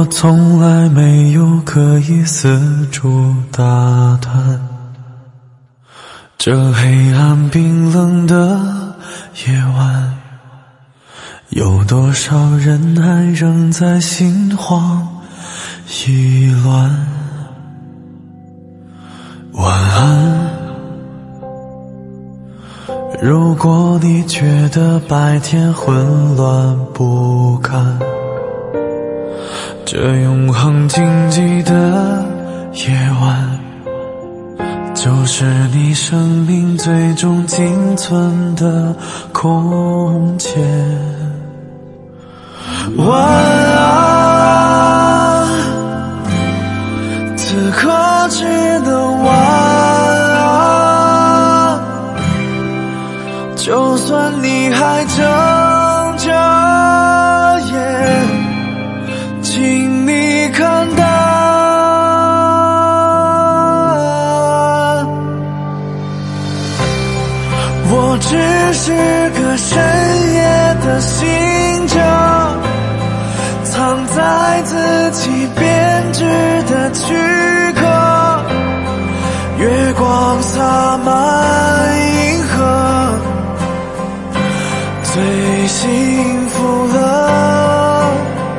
我从来没有刻意四处打探，这黑暗冰冷的夜晚，有多少人还仍在心慌意乱。晚安，如果你觉得白天混乱不堪，这永恒静寂的夜晚，就是你生命最终仅存的空间。晚安，此刻只能晚安，就算你还睁着眼，请你看淡，我只是个深夜的行者，藏在自己编织的躯壳，月光洒满银河，最幸福了。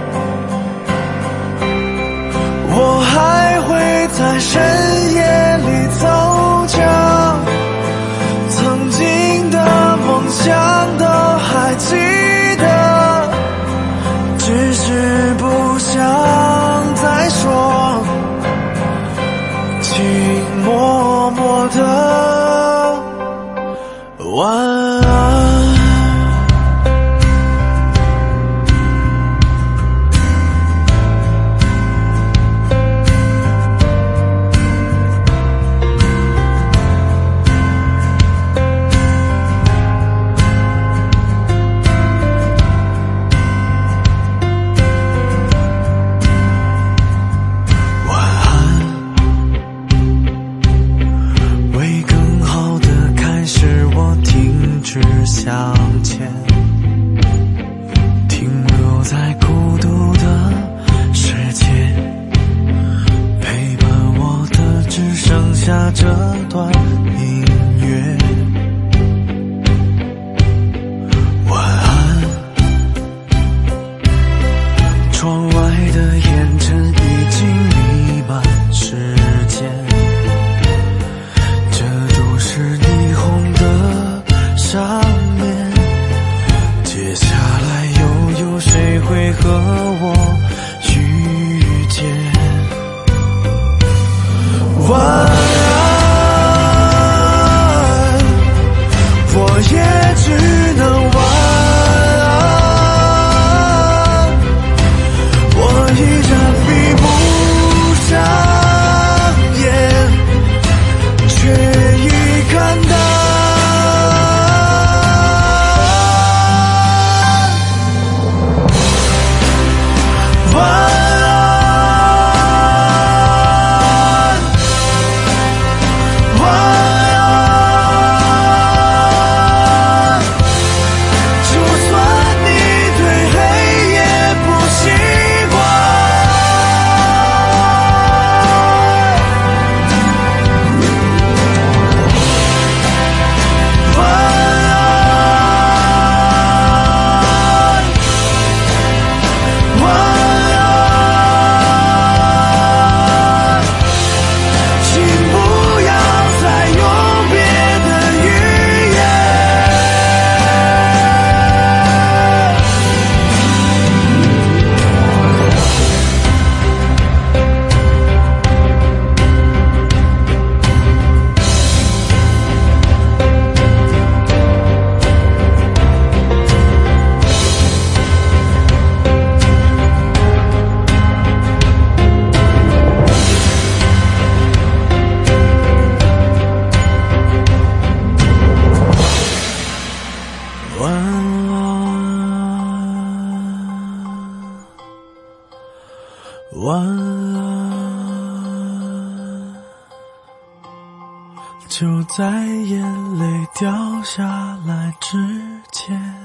我还会在深夜里走着，曾经的梦想都还记得，只是不想再说，请默默的晚安。向前，停留在孤独的世界，陪伴我的只剩下这段音乐。晚安，窗外的烟尘已经弥漫世间，这都是霓虹的上面，接下来又有谁会和我遇见？晚安，我也只能晚安，我依然闭不上眼，却已看到晚安，就在眼泪掉下来之前。